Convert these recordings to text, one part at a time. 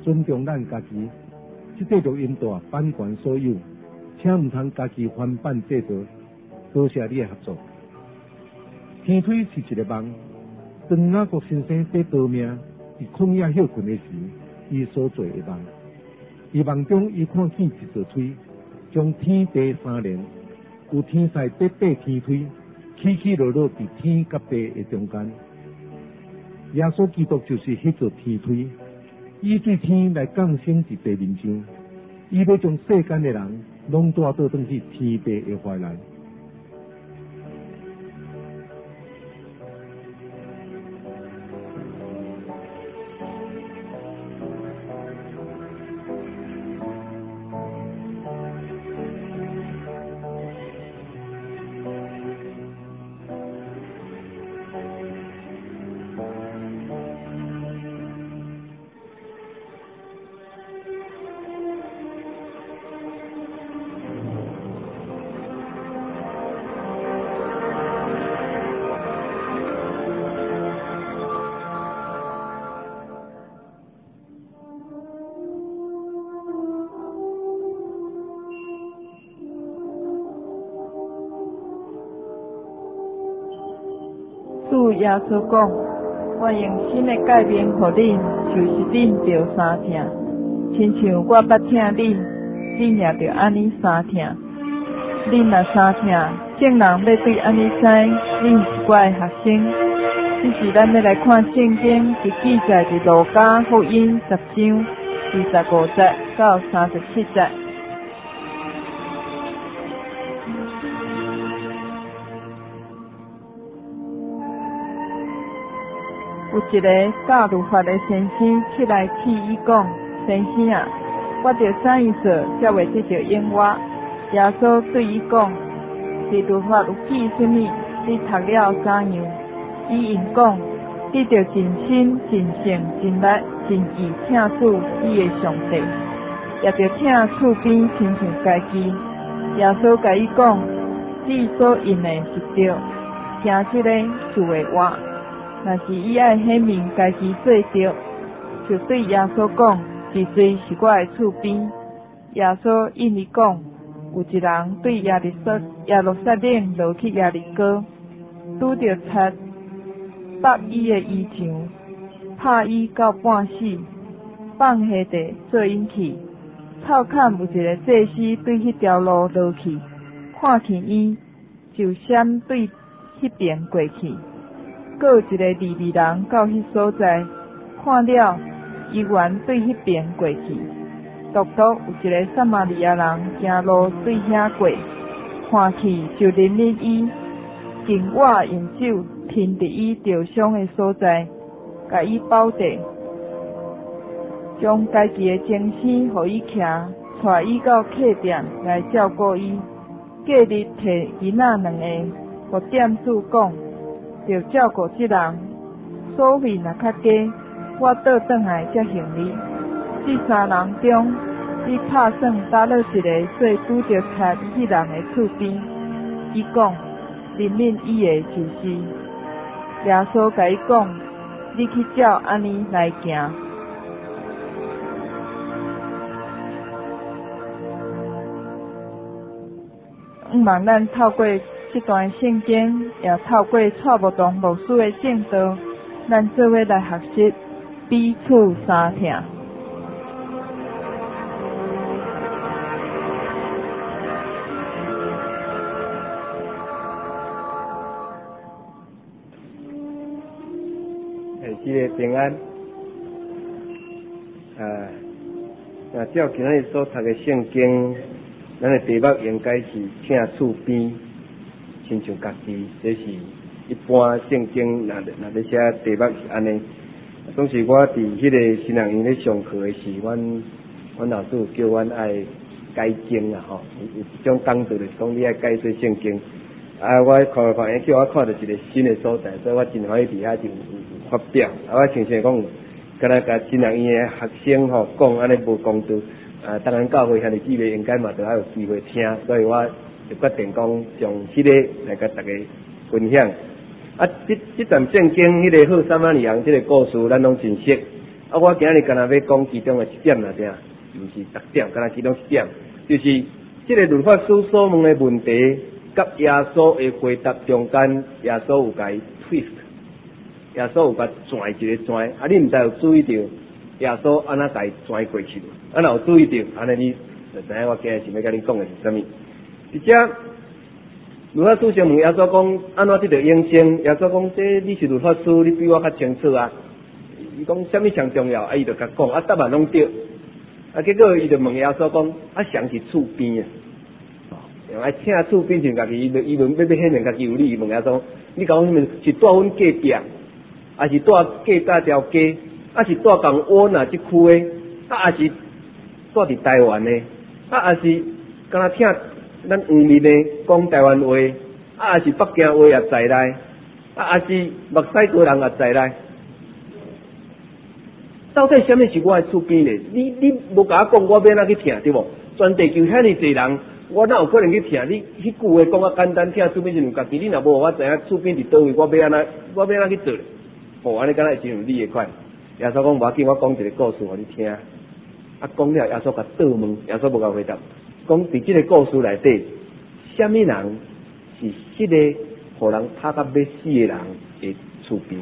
尊重咱家己，即个就引导版权所有，请毋通家己翻版制作。多谢你的合作。天推是一个梦，当雅各先生在逃命伫旷野休困的时，伊所做的梦。伫梦中，伊看见一座推，将天地三连，有天使在爬天推，起起落落伫天甲地的中间。耶稣基督就是迄座天推，伊对天来降生伫地面上，伊要将世间的人拢带倒转去天地的怀内。 主耶稣讲：“我用新的诫命予恁，就是恁着三听，亲像我捌听恁，恁也着安尼三听。恁若三听，众人要对安尼知，恁是我的学生。”这是咱要来看圣经，是记载伫路加福音10章25节到37节。有一个教律法的先生起来替伊讲：“先生啊，我着怎样做才会得到永活？”耶稣对伊讲：“伫律法有记什么？你读了怎样？”伊应讲：“你着尽心、尽性、尽力、尽意听主你的上帝，也着听厝边亲像家己。”耶稣甲伊讲：“你所应的是对，听这个主的话。若是伊爱显明家己做对，就对耶稣讲：其实是我的厝边。”耶稣应伊讲：“有一人对耶路撒冷落去耶利哥，拄着贼拔伊的衣裳，拍伊到半死，放下地做引去。臭坎有一个祭司对迄条路落去，看见伊，就闪对迄边过去。阁有一个利未人到迄所在，看了，伊原对迄边过去。独独有一个撒玛利亚人行路对遐过，看去就认认伊，经我用手停伫伊受伤的所在，甲伊包地，将家己的精神互伊徛，带伊到客店来照顾伊。隔日摕囡仔2个，互店主讲：着照顾这人，所费若较低，我倒转来才还你。这3人中，你拍算搭落一个做拄着贼迄人的厝边。伊讲：认认伊的就是。耶稣甲伊讲：你去照安尼来行。望咱透过这段圣经，也透过蔡牧堂牧师的正道，咱做伙来学习彼此三听。 这个平安，照今日所读的圣经，咱的题目应该是听厝边，亲像家己。这是一般圣经若咧写题目是安尼。当时我伫迄个新人院咧上课的时，阮老师叫阮爱解经啊吼，有一种讲座就是讲你爱解说圣经。我看，叫我看到一个新的所在，所以我真欢喜伫遐就有发表。我常常讲，敢若甲新人院的学生吼讲安尼无公道。当然教会遐尼姊妹应该嘛都还有机会听，所以我就决定讲将迄个来甲大家分享。这段圣经迄个好撒玛利亚人这个故事，咱拢真熟。 我今日干那要讲其中的一点啦，对啊，毋是逐点，干那其中一点，就是这个律法师所问的问题，甲耶稣的回答中间，耶稣有甲伊 twist， 耶稣有甲转一个转，你毋知有注意到耶稣安怎甲伊转过去？若有注意到，安尼你就知影我今日想要甲你讲的是啥物。而且律法师先问耶稣讲，安怎得到永生？耶稣讲，这你是律法师，你比我较清楚啊。伊讲啥物上重要？伊就甲讲，答案拢对。结果伊就问耶稣讲，谁是厝边啊？请厝边就家己，伊问要显明家己有理，伊问耶稣，你讲是住阮隔壁，还是住隔大条街，还是住共湾啊？即区的，还是住伫台湾的，还是敢若听咱黄面的讲台湾话，还是北京话也在内，还是墨西哥人也在内。到底什么是我的厝边咧？你无甲我讲，我要哪去听对无？全地球遐尼侪人，我哪有可能去听？你迄句话讲啊简单，听厝边就有家己。你若无我知影厝边伫倒位，我要安怎去做咧？安尼敢若会真有理的款。耶稣讲无要紧，我讲一个故事互你听。讲了，耶稣甲倒问，耶稣无甲回答。讲伫即个故事内底，什么人是迄个互人拍甲要死的人的厝边？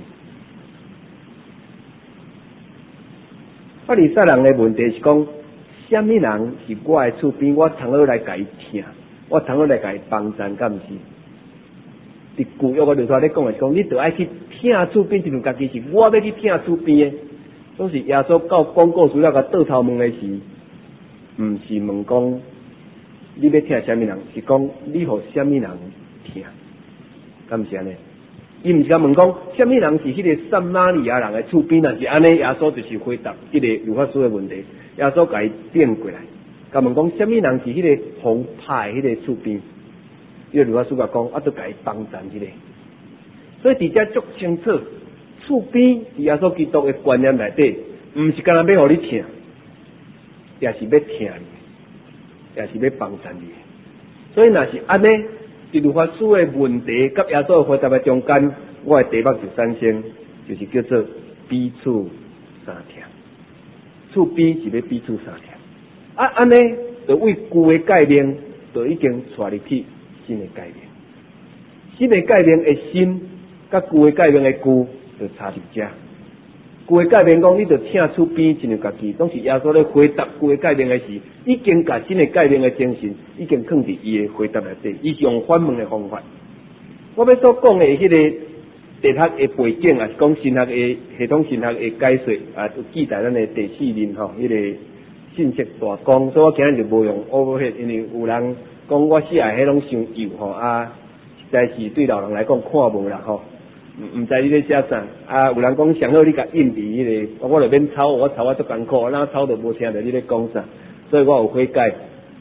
法利赛人的问题是讲，什么人是我的厝边？我通好来甲伊听，我通好来甲伊帮衬，敢毋是？伫旧约个律法咧讲的是讲，你着爱去听厝边，就家己是我要去听厝边的。总是耶稣到讲故事了，甲倒头问的是，毋是问讲你要听什么人，是讲你互什么人听，敢毋是安尼？伊毋是甲问讲，什么人是迄个撒玛利亚人的厝边？若是安尼，耶稣就是回答迄个律法师的问题。耶稣甲伊变过来，甲问讲，什么人是迄个红派迄个厝边？迄个律法师甲讲，都甲伊帮衬迄个。所以伫遮足清楚，厝边是耶稣基督的观念内底，毋是干那要互你听，也是要听你，也是要帮衬你。所以若是安尼。伫律法师的问题甲耶稣的回答的中间，我的题目就产生，就是叫做彼此相听。厝边是要彼此相听。安尼就为旧的概念，就已经带入去新的概念。新的概念的新，甲旧的概念的旧，就差伫遮。旧的概念讲，你着听厝边一样家己，拢是耶稣咧回答旧的概念的时，已经甲新的概念的精神，已经放伫伊的回答内底，伊是用反问的方法。我要所讲的迄个地学的背景，也是讲神学的系统神学的解说，有记载咱的第四面迄个信息大纲，所以我今日就无用 overhead， 因为有人讲我写的迄种伤幼实在是对老人来讲看无啦毋知你咧写啥有人讲上好你甲印伫迄个，我就免抄，我抄足艰苦，哪抄都无听到你咧讲啥，所以我有悔改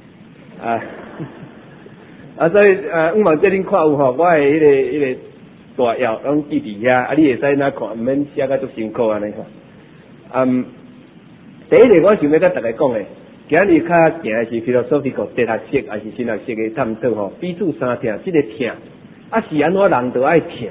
所以毋茫这恁看有我的迄个大药拢记伫遐，你会使哪看，毋免写甲足辛苦安尼第一个我想要甲大家讲的，今日较行的是 philosophical 哲学式，还是神学式的探讨彼此相听，这个听是安怎人就爱听。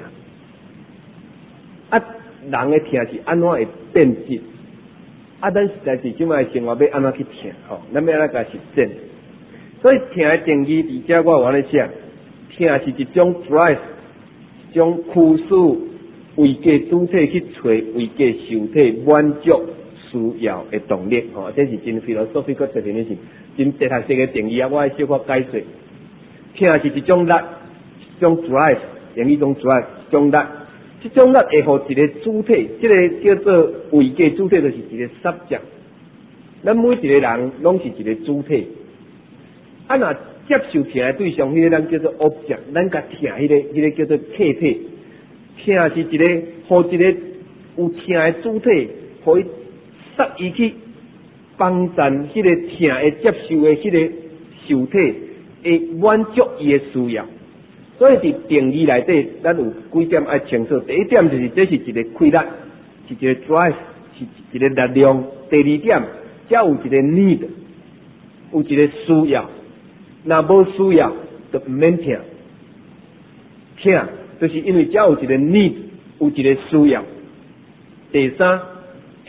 人的听是安怎会变质？咱实在是即摆生活要安怎去听？咱要安怎甲实践？所以听的定义伫遮我有安尼写，听是一种 drive， 一种驱使为家主体去找为家受体满足需要的动力。这是真 philosophical definition， 真哲学式的定义我爱小可解说。听是一种力，一种 drive， 英语讲 drive， 一种力。这种力会互一个主体，这个叫做为家主体，就是一个 subject。咱每一个人拢是一个主体。若接受听的对象，迄个咱叫做 object， 咱甲听迄个叫做客体。听是一个，互一个有听的主体，互伊塞伊去帮衬迄个听的接受的迄个受体，会满足伊的需要。所以伫定义内底，咱有几点爱清楚。第一点就是这是一个规律，是一个 drive， 是一个力量。第二点，才有一个 need， 有一个需要。若无需要，就毋免听。听，就是因为才有一个 need， 有一个需要。第三，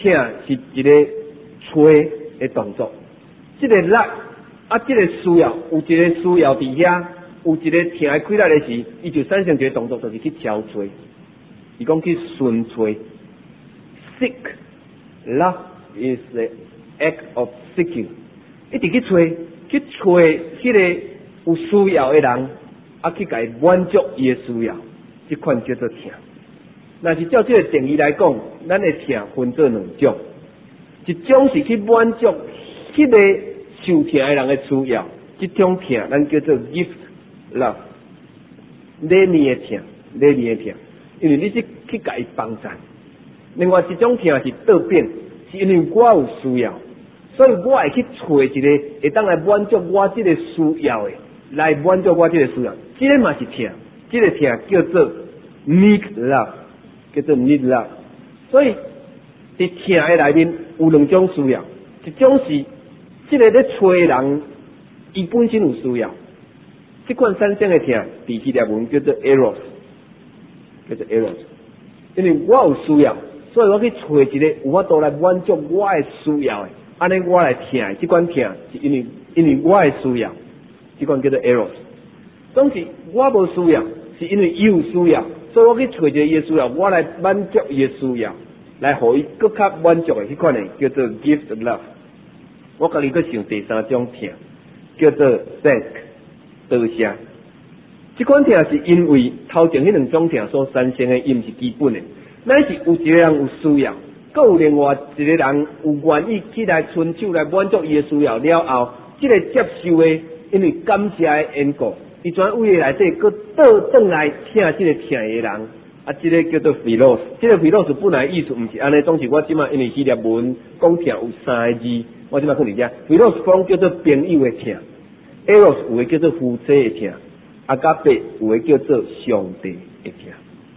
疼是一个吹的动作，这个力这个需要有一个需要伫遐，有一个疼的开力的时，伊就产生一个动作，就是去敲吹。伊讲去顺吹 ，seek love is the act of seeking， 一直去吹，迄个有需要的人，去甲伊满足伊的需要，这款叫做疼。那是照这个定义来讲，咱的疼分做两种，一种是去满足迄个受疼的人的需要，这种疼咱叫做 gift love， 礼念的疼，因为你是去甲伊帮衬。另外一种疼是倒变，是因为我有需要，所以我会去找一个会当来满足我这个需要的，来满足我这个需要，这个嘛是疼，这个疼叫做 need love。叫做 need love， 所以伫疼的内面有两种需要，一种是这个咧找的人，伊本身有需要，这款产生的疼，伫希腊文叫做 eros， 因为我有需要，所以我去找一个有法度来满足我的需要的，安尼我来疼，这款疼是因为我的需要，这款叫做 eros。总是我无需要，是因为伊有需要。所以我去找一个伊的需要，我来满足伊的需要，来互伊更较满足的迄款的叫做 gift love。我家己佫想第三种疼，叫做 thank 多谢。这款疼是因为头前迄两种疼所产生的，伊毋是基本的。咱是有一个人有需要，佮有另外一个人有愿意去来伸手来满足伊的需要了后，这个接受的，因为感谢的缘故。伊全位内底，佮倒转来听这个听的人，这个叫做 philos。这个 philos 本来意思毋是安尼，总是我即马因为希腊文讲听有三个字，我即马看伫遮。philos 讲叫做朋友的听 ，eros 有的叫做夫妻的听，阿加贝有的叫做上帝的听。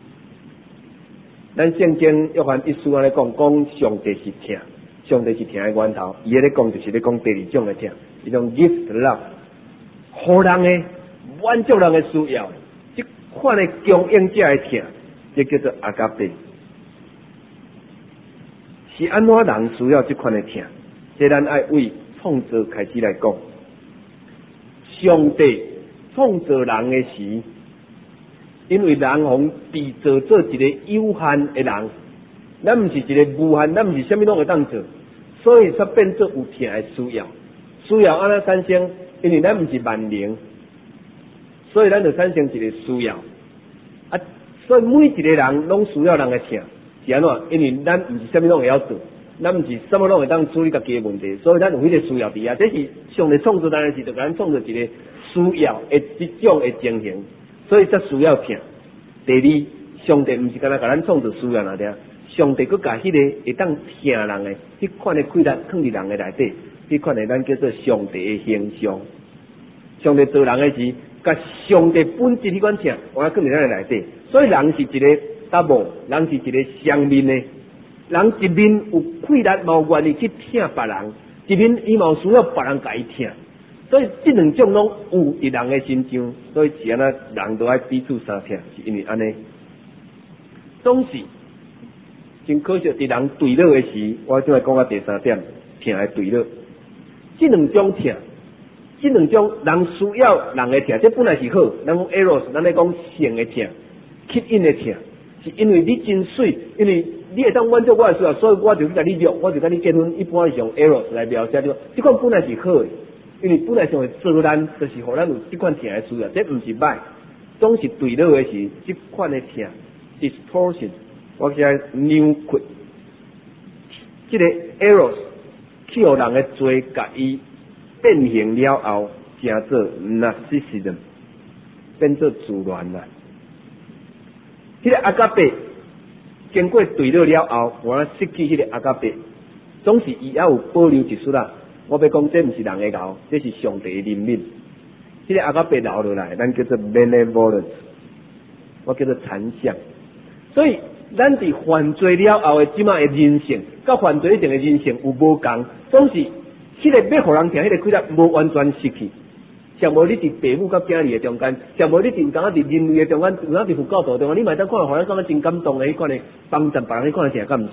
咱圣经约翰一书安尼讲上帝是听，上帝是听的源头。伊咧讲就是咧讲第二种的听，一种 gift love， 互人的。满足人的需要，这款的供应者的疼，这叫做阿加贝。是安怎人需要这款的疼？这咱爱为创造开始来讲。上帝创造人的时，因为人红被造做一个有限的人，咱毋是一个无限，咱毋是啥物拢会当做，所以才变做有疼的需要。需要安怎产生？因为咱毋是万能。所以咱就产生一个需要，所以每一个人拢需要人的疼，是安怎？因为咱毋是啥物拢会晓做，咱毋是啥物拢会当处理家己的问题，所以咱有迄个需要伫遐。这是上帝创造咱的时，就甲咱创造一个需要的一种的情形，所以才需要疼。第二，上帝毋是干那甲咱创造需要那点，上帝佫甲迄个会当疼人的迄款的快乐放伫人的内底，迄款的咱叫做上帝的形象。上帝做人的时。甲上帝本质迄款疼，我放伫咱的内底，所以人是一个double，人是一个双面的，人一面有快乐，嘛有愿意去疼别人，一面伊嘛有需要别人甲伊疼，所以这两种拢有伫人的身上，所以是安那人都爱彼此相疼，是因为安尼。总是真可惜，伫人对落的时，我就来讲到第三点，疼的对落，这两种疼。这两种人需要人的疼，这本来是好。咱讲 eros， 咱咧讲性的疼，吸引的疼，是因为你真水，因为你会当满足我的需要，所以我就去甲你约，我就甲你结婚。一般是用 eros 来描写的，这款本来是好的，因为本来上会做咱，就是互咱有这款疼的需要，这毋是歹。总是对落的是这款的疼 distortion， 或者扭曲。这个 eros 去互人的罪，甲伊。变形了后，叫做 narcissism， 变做自恋啦。迄个阿加贝经过对落了后，我失去迄个阿加贝，总是伊也有保留一丝啦。我要讲，这毋是人的熬，这是上帝的怜悯。迄个阿加贝留落来，咱叫做 benevolence， 我叫做残像。所以，咱伫犯罪了后的即马的人性，甲犯罪以前的人性有无共，总是。迄个要互人听，迄个快乐无完全失去。像无你伫父母甲囝儿的中间，像无你伫有当伫人类的中间，有当伫佛教徒中间，你嘛当看互人感觉真感动的迄款的帮助别人迄款的听，敢毋是？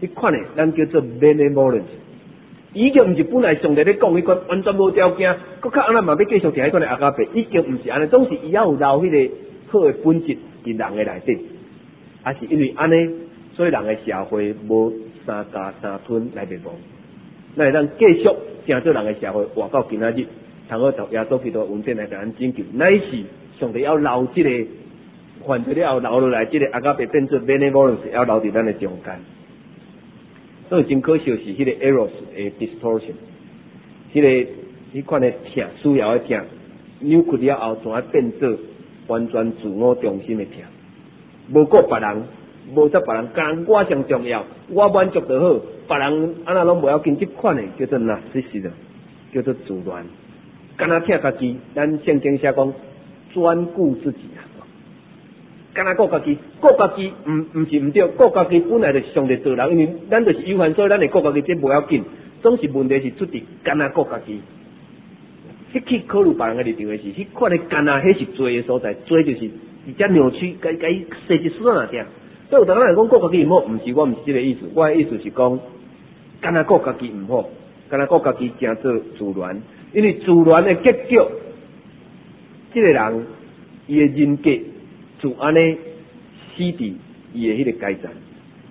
迄款的咱叫做 benevolence。已经毋是本来上帝咧讲迄款完全无条件，搁较安那嘛要继续听迄款的阿加贝，已经毋是安尼，总是伊也有留迄个好的本质伫人的内底，也是因为安尼，所以人的社会无三加三吞来灭亡，咱会当继续成做人的社会活到今仔日，通好读耶稣基督恩典来甲咱拯救，乃是上帝要留即个犯罪了后留落来，即个阿加贝变做 benevolence， 要留伫咱的中间。所以真可惜是迄个 eros 的 distortion， 迄款的疼需要的疼，扭曲了后，怎啊变做完全自我中心的疼？无顾别人，无则别人，干我上重要，我满足就好，别人安那拢无要紧，即款的叫做 narcissism， 叫做自恋，干那疼家己，咱圣经写讲专顾自己啊。干那顾家己，顾家己毋是毋对，顾家己本来就是上帝做人，因为咱就是有限，所以咱会顾家己，这无要紧。总是问题是出伫干那顾家己，去考虑别人的立场的是，迄款的干那，迄是罪的所在，罪就是直接扭曲，该设计死哪点。所以有当咱来讲顾家己毋好，毋是我毋是这个意思，我的意思是讲，干那顾家己毋好，干那顾家己正做自恋，因为自恋的结局，这个人伊的人格。就安尼死伫伊的迄个阶段，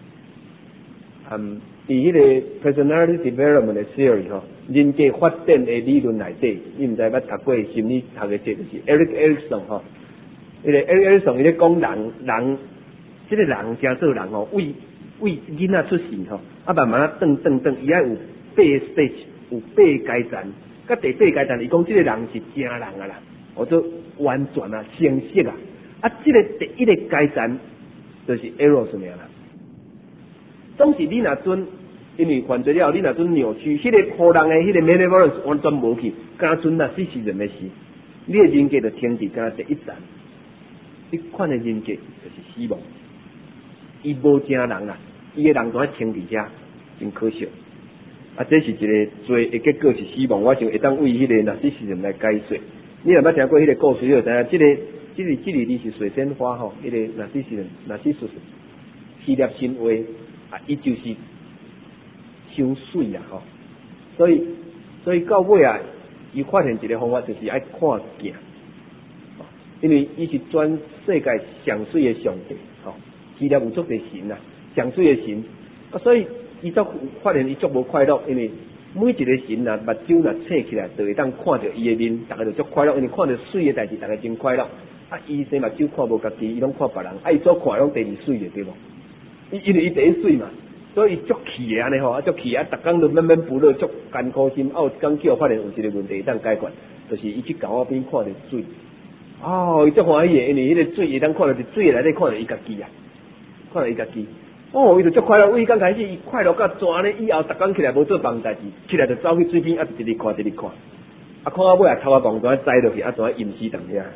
伫迄个 personality development 的 theory 吼，人格发展的理论内底，你毋知捌读过心理学的这就是 Eric Erikson 吼，迄个 Eric Erikson 伊咧讲人，即个人正做人吼，为囡仔出世吼，啊慢慢转，伊爱有8 stage， 有8阶段，甲第8阶段，伊讲即个人是正人啊啦，或者完全啊，成熟啊。啊，这个第一个阶段就是 eros 尔啦。总是你若准，因为犯罪了后，你若准扭曲，迄个互人的迄个 benevolence 完全无去，敢准那死人的事，你的人格就停伫敢第一站。这款的人格就是死亡，伊无正人啦，伊的人都爱停伫遐，真可惜。啊，这是一个罪的结果是死亡，我想会当为迄个那死人来解说。你若捌听过迄个故事，你就知影这个字是水仙花吼，迄个纳西斯希腊神话啊，伊就是伤水啦吼，所以到尾啊，伊发现一个方法就是爱看镜，因为伊是全世界上水的上帝吼，希腊有足个神啦，上水的神啊，所以伊才发现伊足无快乐，因为每一个神啊，目睭若醒起来，就会当看到伊的面，大家就足快乐，因为看到水的代志，大家真快乐。啊，伊生目睭看无家己，伊拢看别人，啊，伊所看拢第二水的对无？因为伊第一水嘛，所以伊足气的安尼吼，啊足气啊，逐工都闷闷不乐，足艰苦心。啊，有一工叫发现有一个问题当解决，就是伊去狗仔边看到水，哦，伊足欢喜的，因为迄个水伊当看到伫水内底看到伊家己啊，看到伊家己，哦，伊就足快乐。伊刚开始伊快乐到怎呢？以后逐工起来无做别代志，起来就走去水边啊，一直看，啊，看到尾啊头啊望怎栽落去，啊怎淹死当遐。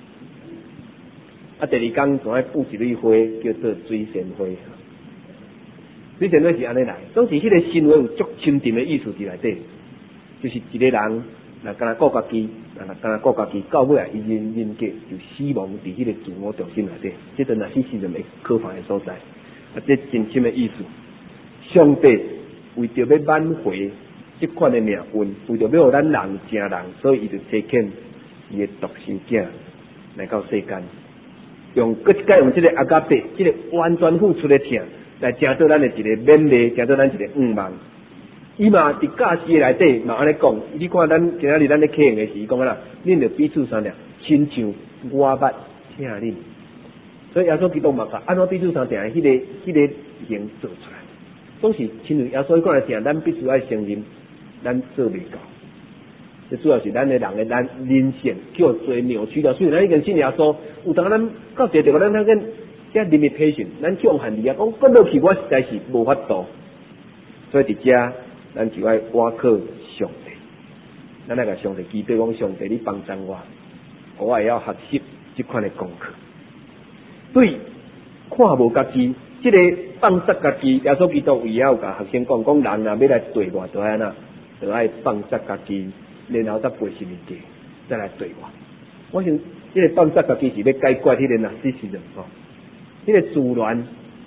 啊，第二天仲爱布一蕊花，叫做水仙花。水仙花是安尼来，总是迄个神话有足深沉的意思伫内底，就是一个人若干顾家己，若干顾家己，到尾啊，伊人格就死亡伫迄个自我中心内底，这阵也是世人的可怕的所在。啊，这真深的意思。上帝为着要挽回这款的命运，为着要互咱人正人，所以伊就提遣伊的独生囝来到世间。用这个阿加贝，这个完全付出的疼，来成做咱的一个勉励，成做咱一个望。伊嘛伫教示内底嘛安尼讲，你看咱今仔日咱咧启用的时，伊讲啦，恁着彼此相谅，亲像我捌请恁。所以耶稣基督嘛讲，安怎彼此相谅？迄个形做出来，总是亲像耶稣讲来听，咱必须爱承认，咱做袂到。这主要是咱的人的人性叫做扭曲了，所以咱已经信耶稣，有当咱到一个地方，咱个这 limitation， 咱强限力啊，讲跟落去我实在是无法度，所以伫遮咱就爱倚靠上帝，咱那个上帝祈祷讲上帝你帮助我会晓学习这款的功课。对，看无家己，这个放杀家己，耶稣基督伊也有甲学生讲，人啊要来对我，就安那，就爱放杀家己。然后再背神的再来对我。我想，这个放杀家己是要解决迄个narcissism吼，迄个自恋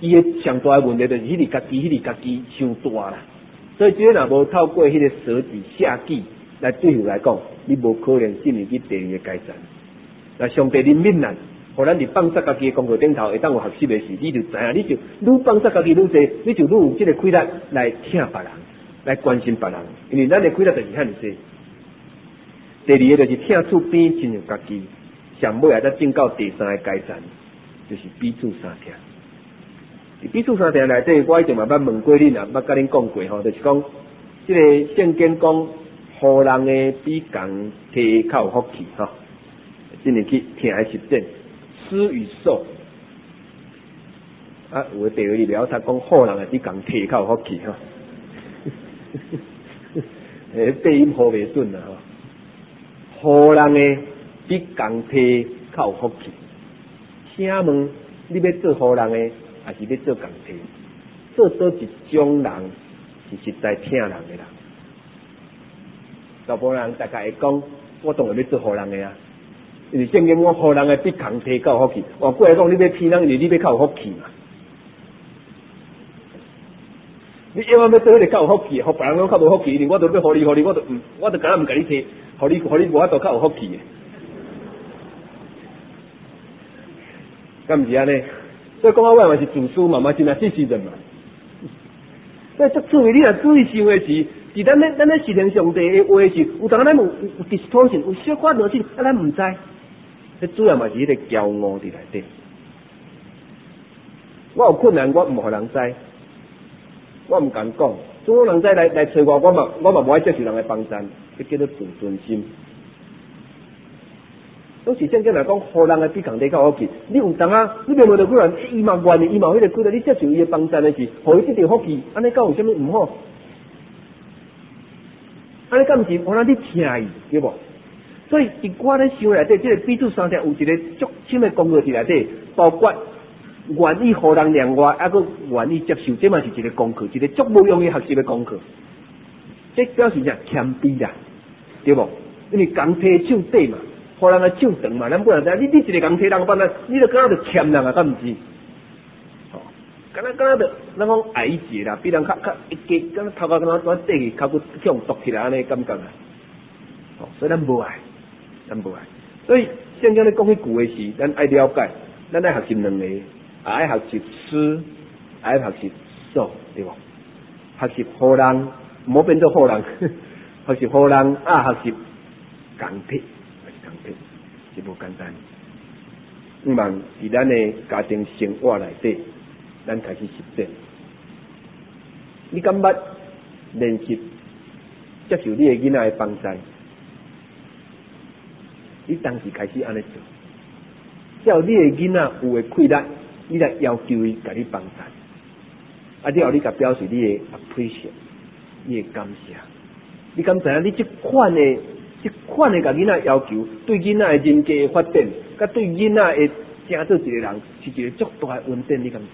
伊的上大的问题就是迄个家己伤大啦。所以这若无透过迄个舍己下己来对付来讲，你无可能进入去第二个阶段。那上帝怜悯咱，互咱伫放下家己的功课顶头会当有学习的事，你就知影，你就愈放下家己愈济，你就愈有这个气力来听别人，来关心别人，因为咱的气力就是遐尼济。第二个就是听厝边亲像家己，上尾来再进到第三个阶段，就是彼此相听。彼此相听内底，我以前嘛捌问过恁啊，捌甲恁讲过吼，就是讲，这个圣经讲，互人的比共摕较有福气吼，今年去听来实践，施与受。啊，有的第二里了，他讲互人的比共摕较有福气吼，配音好袂准啦吼。互人的比共摕较有福气。请问你要做互人的？还是要做共体，做倒一种人是实在听人的人。大部分人大概会讲，我当然要做互人的啊，因为圣经我互人的比共体较有福气。换过来讲，你要骗人，因为你要较有福气嘛。你永远要做迄个较有福气，互别人讲较无福气，因为我都要互你，我都敢若唔甲你摕，互你无法度较有福气的。敢毋是安尼？所以讲我嘛是自私嘛，嘛是那这些人嘛。所以这注意你若注意想的是，是咱咧实行上帝的话是，有当咱有 distortion， 有小可能是咱唔知。这主要嘛是迄个骄傲伫内底。我有困难，我唔互人知，我唔敢讲。总有人知来找我嘛无爱接受人的帮衬，这叫做自尊心。都是圣经来讲，互人的比共体较好去。你有当啊，你袂问到几人，伊嘛愿意，伊嘛有迄个几个，你接受伊的帮衬的是，互伊得到福气，安尼讲有啥物唔好？安尼敢毋是互咱你听伊，对无？所以伫我咧想内底，这个彼此相听有一个足深的功课伫内底，包括愿意互人谅解，还佫愿意接受，这嘛是一个功课，一个足无容易学习的功课。这表示啥？谦卑啦，对无？因为共体手底嘛。互人的手长嘛，咱不能知，你一个人摕人帮咱，你就敢若着欠人啊，敢毋是？哦，敢若着咱讲矮一截啦，比人较一格，敢若头壳敢若短短去，头骨向凸起来安尼感觉啊。哦，所以咱无爱，所以圣经咧讲迄句话是，咱爱了解，咱爱学习两个，也爱学习施，也爱学习受，对无？学习互人，唔好变做互人，学习互人啊，学习共体。是无简单，希望伫咱的家庭生活内底，咱开始实践。你敢捌练习接受你的囡仔的帮衬？你当时开始安尼做，只要你的囡仔有诶气力，你来要求伊甲你帮衬，啊，之后你甲表示你的 appreciate， 你的感谢。你敢知影？你这款的甲囡仔要求，对囡仔的人格的发展，甲对囡仔的成做一个人，是一个足大的稳定。你敢知？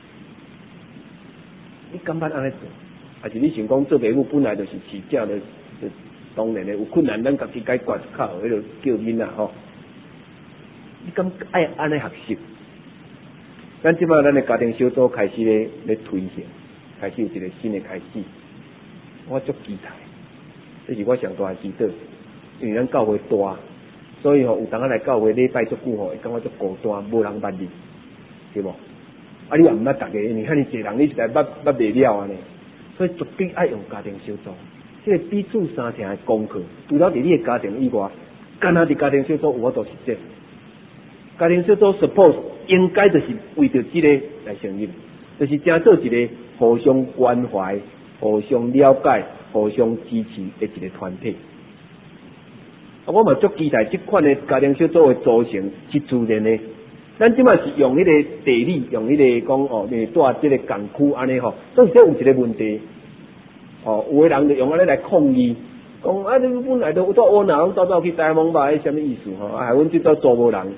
你敢捌安尼做？还是你想讲做父母本来就是市正的，当然的有困难，咱家己解决较好，迄个叫囡仔吼。你敢爱安尼学习？咱即摆咱的家庭小组开始咧推行，开始有一个新的开始，我足期待。这是我上大的祈祷。因为咱教会大，所以有当来教会礼拜足久会感觉足孤单，无人捌你，对无？啊，你也毋捌大家，因为遐尼侪人，你实在捌袂了安尼，所以绝对爱用家庭小组，这个彼此相听的功课，除了伫你的家庭以外，干那伫家庭小组有法度实践。家庭小组 suppose 应该就是为着这个来成立，就是正做一个互相关怀、互相了解、互相支持的一个团体。我嘛足期待这款的家庭小组的组成是自然的。咱即摆是用迄个地理，用迄个讲哦，住这个港区安尼吼，所以这有一个问题。哦，有的人就用安尼来抗议，讲啊，你本来都有到乌南走去台湾吧，迄什么意思吼？啊，阮即组做无人。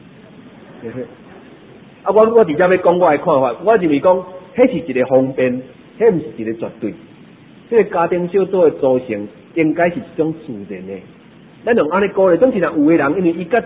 啊，我直接要讲我的看法，我认为讲，迄是一个方便，迄毋是一个绝对。这个家庭小组的组成应该是一种自然的。咱用安尼讲咧，总是若有个人，因为伊甲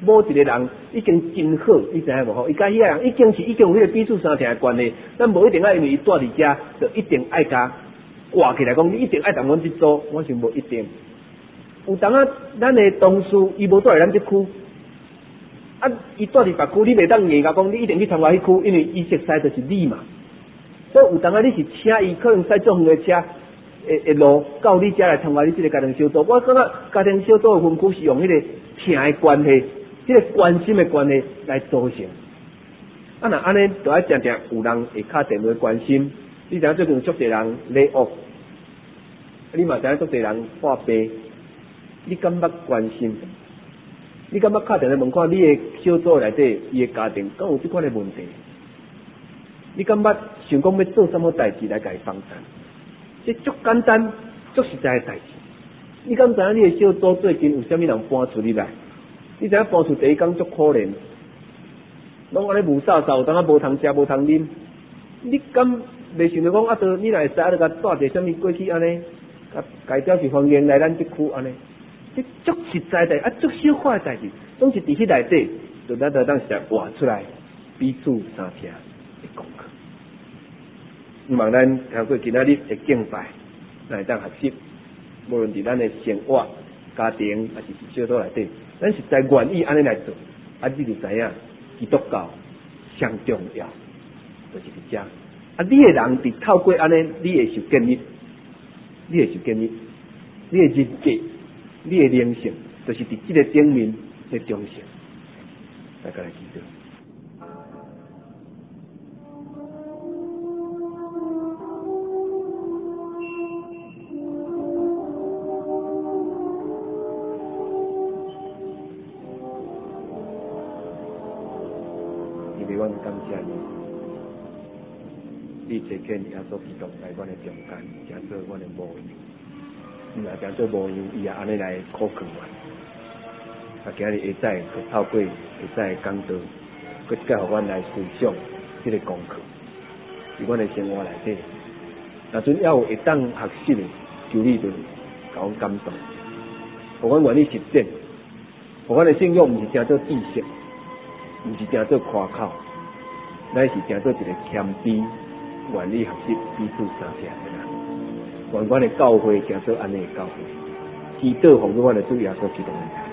某一个人已经真好，你知影无吼？伊甲迄个人已经有迄个彼此相听的关系，咱无一定爱因为伊住伫遮，就一定爱甲挂起来讲，你一定爱同阮去做，我想无一定。有当啊，咱的同事伊无住伫咱这区，啊，伊住伫别区，你袂当硬甲讲，你一定去参加迄区，因为伊熟悉就是你嘛。所以有当啊，你是请伊可能驶足远的车，会路到你遮来参加你这个家庭小组。我感觉家庭小组的分区是用迄个听的关系，迄个关心的关系来组成。啊，那安尼就爱常常有人会敲电话关心。你知影最近有足侪人lay off，你嘛知影足侪人破病，你敢捌关心？你敢捌敲电话问看你的小组内底伊的家庭敢有即款的问题？你敢捌想讲要做什么代志来甲伊帮衬？这足简单、足实在的代志。你敢知影你的小组最近有啥物人搬出入来？你知影搬出第一天足可怜，拢安尼无扫扫，有当啊无通食无通啉。你敢袂想着讲啊？你若会使啊，就甲带者啥物过去安尼，甲伊调是欢迎来咱这区安尼。这足实在的啊，足小可的代志，总是伫迄内底，就咱当时来活出来，彼此相听的功课。希望咱透过今仔日的敬拜，咱会当学习，无论伫咱的生活、家庭，还是小组内底，咱实在愿意安尼来做，啊，你就知影基督教上重要，就是伫遮。啊，你的人伫透过安尼，你会受建立，你的人格。你的灵性，就是伫这个顶面的忠诚，大家来记住。因为阮感谢你借见耶稣基督来阮的中间，成做阮的模样。若成做模样，伊也安尼来苦劝阮。啊，今日下载，佮透过下载讲道，佮一解互阮来思想这个功课，伫阮的生活内底。若阵要有会当学习的，求你就甲阮感动，互阮愿意实践，互阮的信仰毋是正做知识，毋是正做夸口，乃是正做一个谦卑、愿意学习彼此相听的人。愿阮的教会行做安尼的教会，祈祷奉阮的主耶稣基督的名。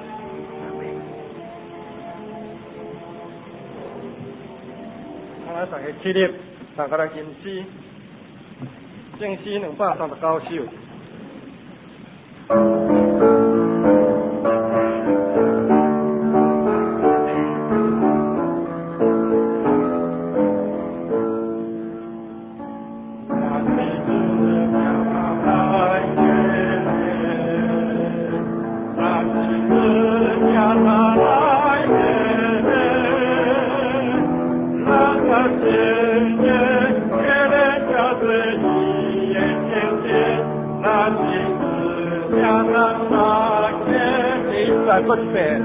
大家起立，大家来吟诗，正诗239首。再过一遍。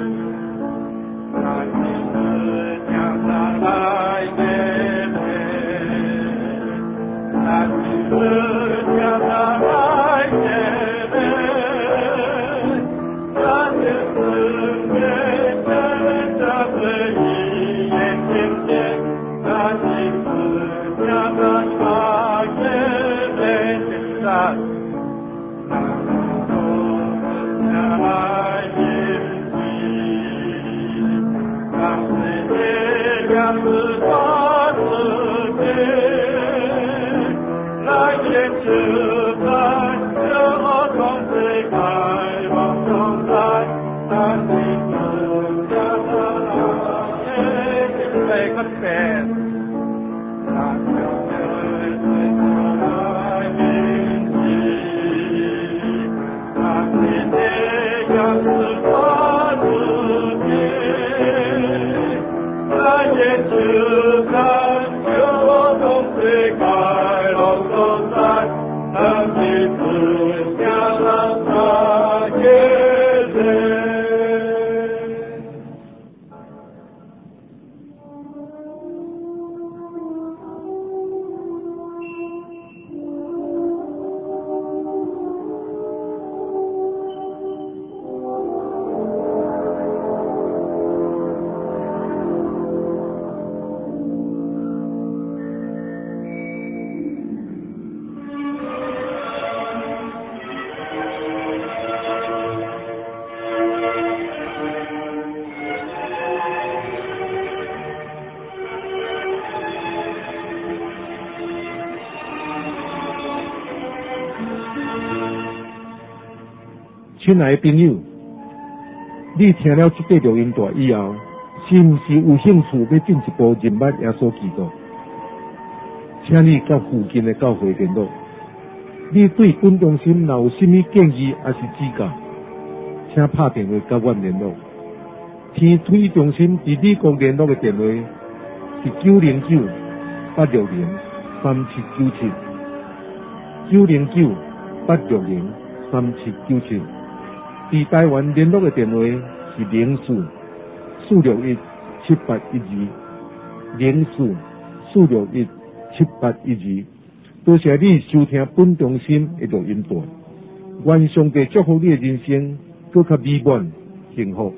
亲爱的朋友，你听了这个录音带以后，是毋是有兴趣要进一步认捌耶稣基督？请你到附近的教会联络。你对本中心若有甚物建议还是指教，请拍电话甲阮联络。天推中心伫美国联络的电话是909-860-3797。909-860-3797。伫台湾联络的电话是04-461-7812，04-461-7812。多谢你收听本中心的录音带，愿上帝祝福你的人生更较美满幸福。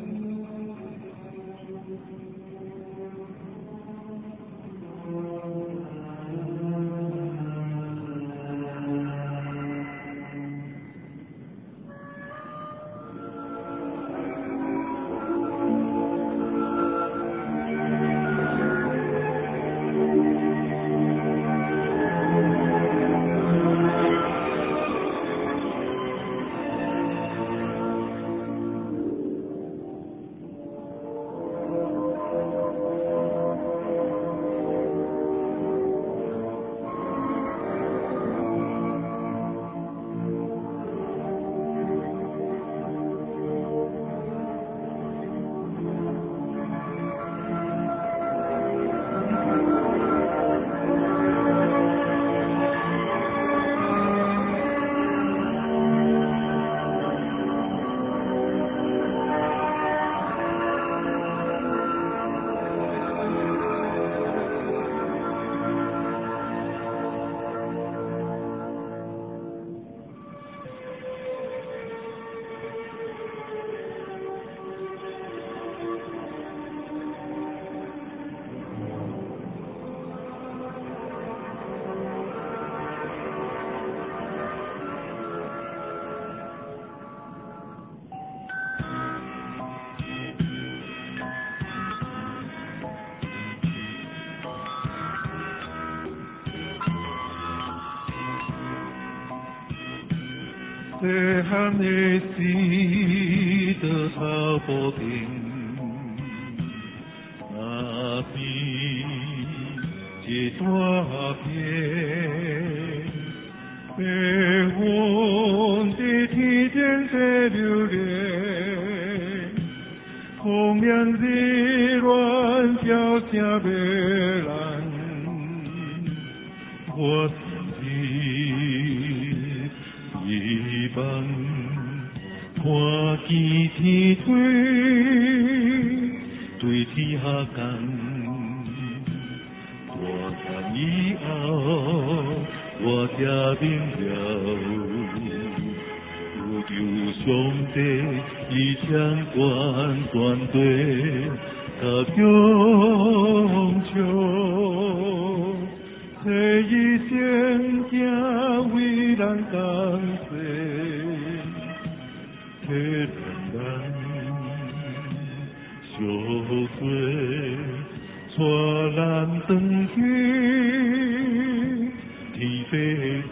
细汉的时，在草埔顶，那边一大片白云在天顶在流连，风凉日暖叫声迷人，我一梦看见天推，对天下降。大战以后，我才明了，宇宙上帝已将关团队甲强求。这一生行为咱同齐，替咱相做，带咱回去天白地，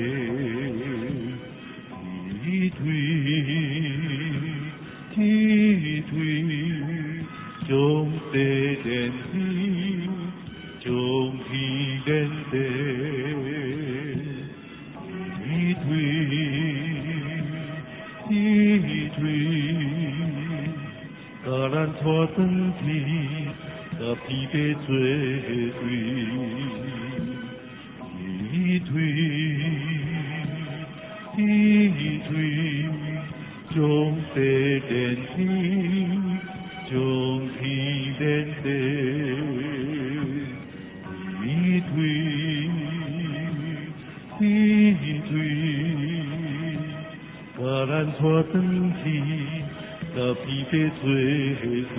天推，将地连天。将天连地，天推，天推，甲咱带转去，甲天白做对，天推，天推，将地连天，将天连地。天推，天推，甲咱带转去，甲天白做对。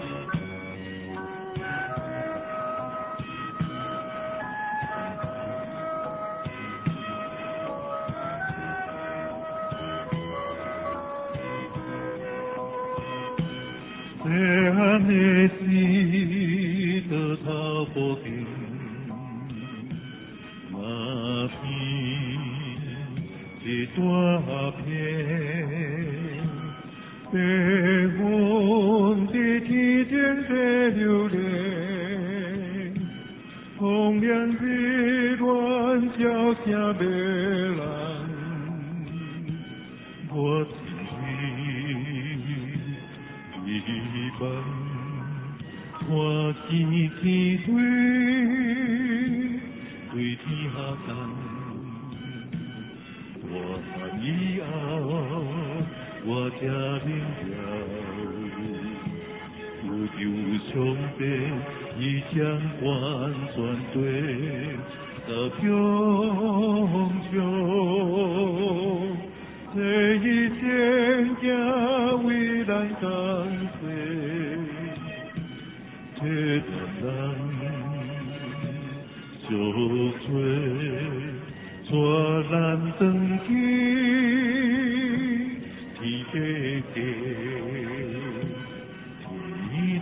细汉的时，倒头布顶，那片一大片，白云在天顶在流连，风凉日暖叫声迷人，我一般看见天水对天下干，大汉以后我才明了，有上帝已将完全对到强求。这一天将为咱干脆，这段人相找，带咱登去天白家，天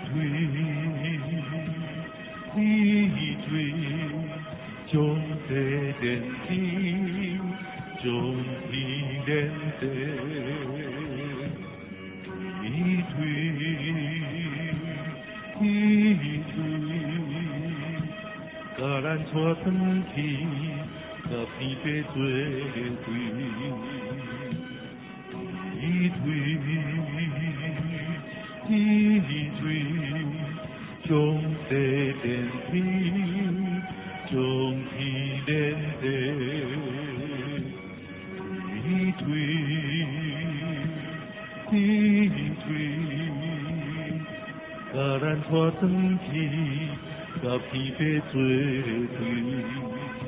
水将地连天。将天连地，天水，甲咱带转去，甲天白做伙。天水，将地连天，将天连地。天水，甲咱带转去，甲天白做伙。